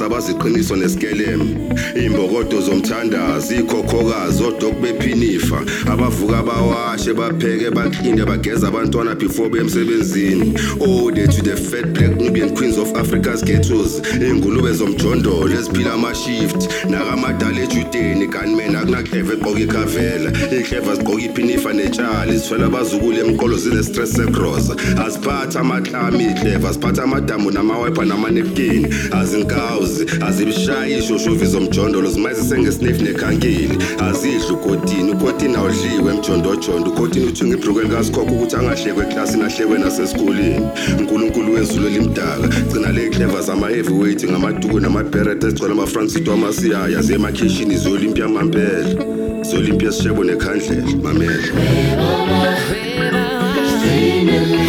abaziqiniso neskelem imbokodo zomthandazi ikhokhokazi odok bephinifa abavuka bawashe bapheke baklinde bageza abantwana before bemsebenzini ode to the fat black Nubian queens of Africa's ghettos ingulube zomjondolo eziphila ama-shift nakamadala ejudeni gunmen akunakleva egqoka ikhavela ikleva zigqoka iphinifa netshali izithwela abazukule emqolo zine-stress segroza aziphatha amaklami ikleva aziphatha amadamu namawipa namanepkini azinkawuzi azibishayi ishoshovi zomjondolo zimayizise ngesnefu nekhankeni azidla ukotini awudliwe emjondojondo ukotini uthunga ibhruku elikasikhokho ukuthi angahlekwe eklasini ahlekwe nasesikoleni unkulunkulu wezulu elimdaka gcina le kleva zama-heavyweight ngamaduku namabheret ezigcwala ama-francito amasiyaya ziyemakhishini ziyolimpia mampela ziyolimpia sishebo nekhandlela mamela